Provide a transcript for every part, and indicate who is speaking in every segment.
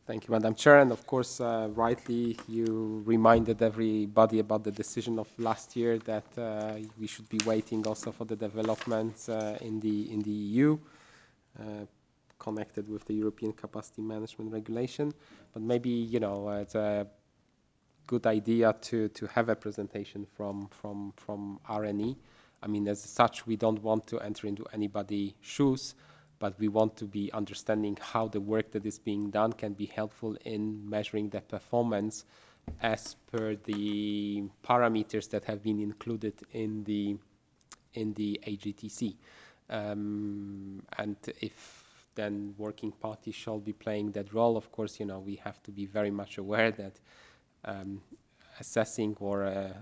Speaker 1: Thank you, Madam Chair. And of course, rightly, you reminded everybody about the decision of last year that we should be waiting also for the developments in the EU connected with the European Capacity Management Regulation. But maybe, it's a good idea to have a presentation from RNE. I mean, as such, we don't want to enter into anybody's shoes, but we want to be understanding how the work that is being done can be helpful in measuring the performance as per the parameters that have been included in the AGTC. And if then working parties shall be playing that role, of course, we have to be very much aware that um, assessing or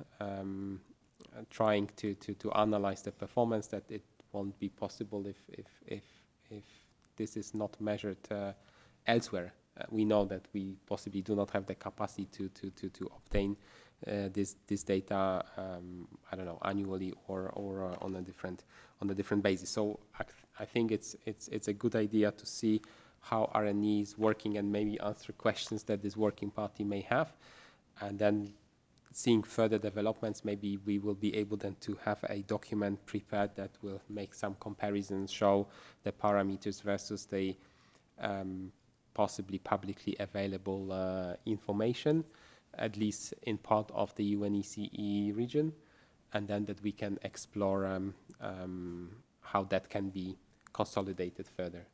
Speaker 1: trying to analyze the performance, that it won't be possible if this is not measured elsewhere. We know that we possibly do not have the capacity to obtain this data, I don't know, annually or on a different basis. So I think it's a good idea to see how RNE is working and maybe answer questions that this working party may have, and then seeing further developments, maybe we will be able then to have a document prepared that will make some comparisons, show the parameters versus the possibly publicly available information, at least in part of the UNECE region, and then that we can explore how that can be consolidated further.